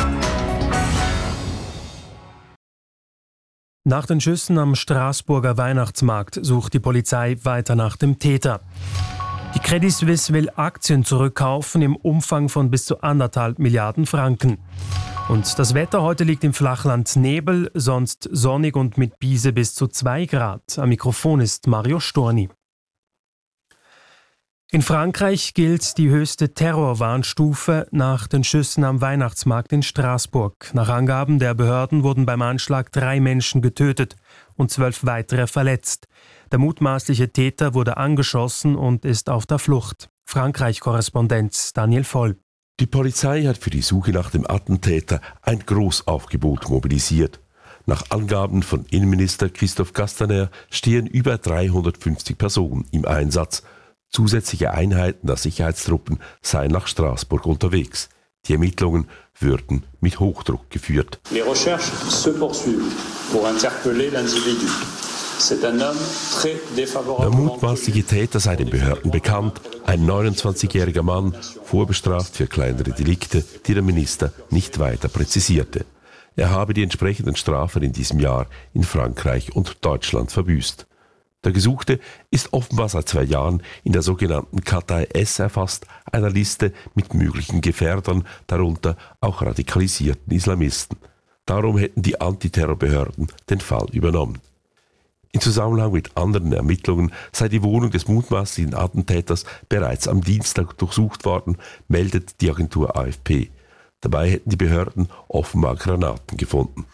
Nach den Schüssen am Straßburger Weihnachtsmarkt sucht die Polizei weiter nach dem Täter. Die Credit Suisse will Aktien zurückkaufen im Umfang von bis zu 1,5 Milliarden Franken. Und das Wetter heute liegt im Flachland Nebel, sonst sonnig und mit Biese bis zu 2 Grad. Am Mikrofon ist Mario Storni. In Frankreich gilt die höchste Terrorwarnstufe nach den Schüssen am Weihnachtsmarkt in Straßburg. Nach Angaben der Behörden wurden beim Anschlag 3 Menschen getötet und 12 weitere verletzt. Der mutmaßliche Täter wurde angeschossen und ist auf der Flucht. Frankreich-Korrespondent Daniel Voll. Die Polizei hat für die Suche nach dem Attentäter ein Großaufgebot mobilisiert. Nach Angaben von Innenminister Christophe Castaner stehen über 350 Personen im Einsatz. Zusätzliche Einheiten der Sicherheitstruppen seien nach Straßburg unterwegs. Die Ermittlungen würden mit Hochdruck geführt. Les recherches se poursuivent pour interpeller l'individu. Der mutmaßliche Täter sei den Behörden bekannt, ein 29-jähriger Mann, vorbestraft für kleinere Delikte, die der Minister nicht weiter präzisierte. Er habe die entsprechenden Strafen in diesem Jahr in Frankreich und Deutschland verbüßt. Der Gesuchte ist offenbar seit 2 Jahren in der sogenannten Kartei S erfasst, einer Liste mit möglichen Gefährdern, darunter auch radikalisierten Islamisten. Darum hätten die Antiterrorbehörden den Fall übernommen. In Zusammenhang mit anderen Ermittlungen sei die Wohnung des mutmaßlichen Attentäters bereits am Dienstag durchsucht worden, meldet die Agentur AFP. Dabei hätten die Behörden offenbar Granaten gefunden.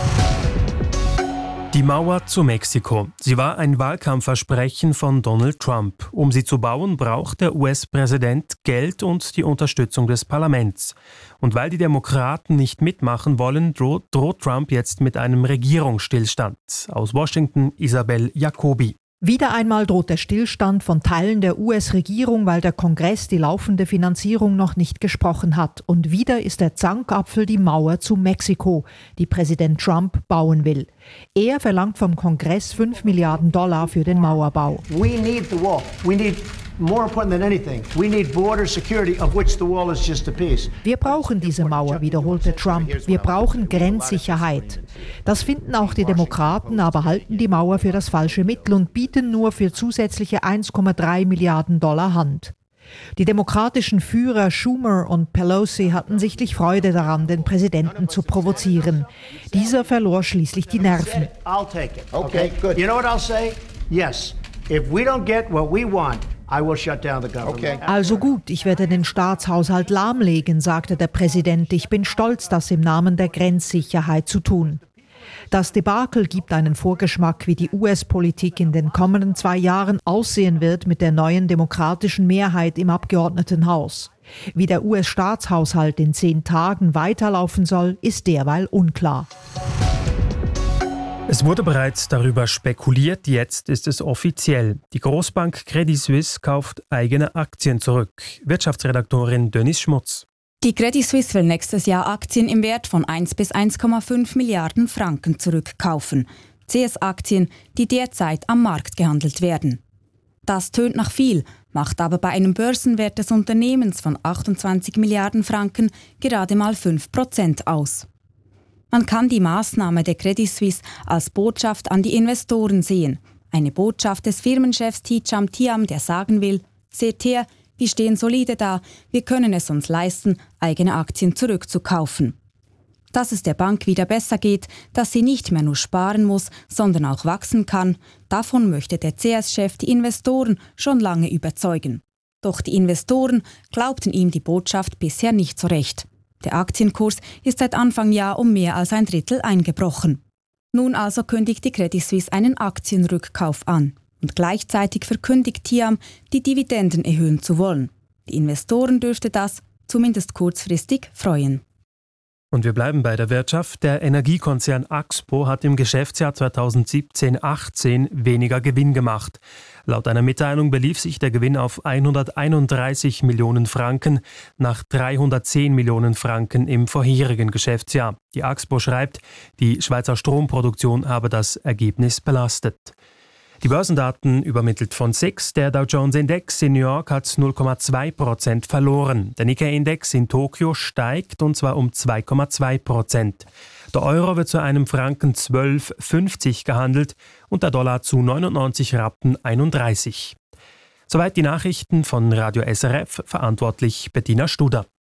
Die Mauer zu Mexiko. Sie war ein Wahlkampfversprechen von Donald Trump. Um sie zu bauen, braucht der US-Präsident Geld und die Unterstützung des Parlaments. Und weil die Demokraten nicht mitmachen wollen, droht Trump jetzt mit einem Regierungsstillstand. Aus Washington Isabel Jacobi. Wieder einmal droht der Stillstand von Teilen der US-Regierung, weil der Kongress die laufende Finanzierung noch nicht gesprochen hat. Und wieder ist der Zankapfel die Mauer zu Mexiko, die Präsident Trump bauen will. Er verlangt vom Kongress $5 Milliarden für den Mauerbau. We need the wall. We need, more important than anything, we need border security, of which the wall is just a piece. Wir brauchen diese Mauer, wiederholte Trump. Wir brauchen Grenzsicherheit. Das finden auch die Demokraten, aber halten die Mauer für das falsche Mittel und bieten nur für zusätzliche $1,3 Milliarden Hand. Die demokratischen Führer Schumer und Pelosi hatten sichtlich Freude daran, den Präsidenten zu provozieren. Dieser verlor schließlich die Nerven. I'll take it. Okay, good. You know what I'll say? Yes. If we don't get what we want, I will shut down the government. Okay. Also gut, ich werde den Staatshaushalt lahmlegen, sagte der Präsident. Ich bin stolz, das im Namen der Grenzsicherheit zu tun. Das Debakel gibt einen Vorgeschmack, wie die US-Politik in den kommenden 2 Jahren aussehen wird mit der neuen demokratischen Mehrheit im Abgeordnetenhaus. Wie der US-Staatshaushalt in 10 Tagen weiterlaufen soll, ist derweil unklar. Es wurde bereits darüber spekuliert, jetzt ist es offiziell. Die Großbank Credit Suisse kauft eigene Aktien zurück. Wirtschaftsredaktorin Denise Schmutz. Die Credit Suisse will nächstes Jahr Aktien im Wert von 1 bis 1,5 Milliarden Franken zurückkaufen. CS-Aktien, die derzeit am Markt gehandelt werden. Das tönt nach viel, macht aber bei einem Börsenwert des Unternehmens von 28 Milliarden Franken gerade mal 5% aus. Man kann die Maßnahme der Credit Suisse als Botschaft an die Investoren sehen. Eine Botschaft des Firmenchefs Hicham Thiam, der sagen will, seht her, wir stehen solide da, wir können es uns leisten, eigene Aktien zurückzukaufen. Dass es der Bank wieder besser geht, dass sie nicht mehr nur sparen muss, sondern auch wachsen kann, davon möchte der CS-Chef die Investoren schon lange überzeugen. Doch die Investoren glaubten ihm die Botschaft bisher nicht so recht. Der Aktienkurs ist seit Anfang Jahr um mehr als 1/3 eingebrochen. Nun also kündigt die Credit Suisse einen Aktienrückkauf an. Und gleichzeitig verkündigt Thiam, die Dividenden erhöhen zu wollen. Die Investoren dürfte das, zumindest kurzfristig, freuen. Und wir bleiben bei der Wirtschaft. Der Energiekonzern Axpo hat im Geschäftsjahr 2017/18 weniger Gewinn gemacht. Laut einer Mitteilung belief sich der Gewinn auf 131 Millionen Franken nach 310 Millionen Franken im vorherigen Geschäftsjahr. Die Axpo schreibt, die Schweizer Stromproduktion habe das Ergebnis belastet. Die Börsendaten übermittelt von SIX. Der Dow Jones Index in New York hat 0,2% verloren. Der Nikkei-Index in Tokio steigt, und zwar um 2,2%. Der Euro wird zu einem Franken 12,50 gehandelt und der Dollar zu 99 Rappen 31. Soweit die Nachrichten von Radio SRF, verantwortlich Bettina Studer.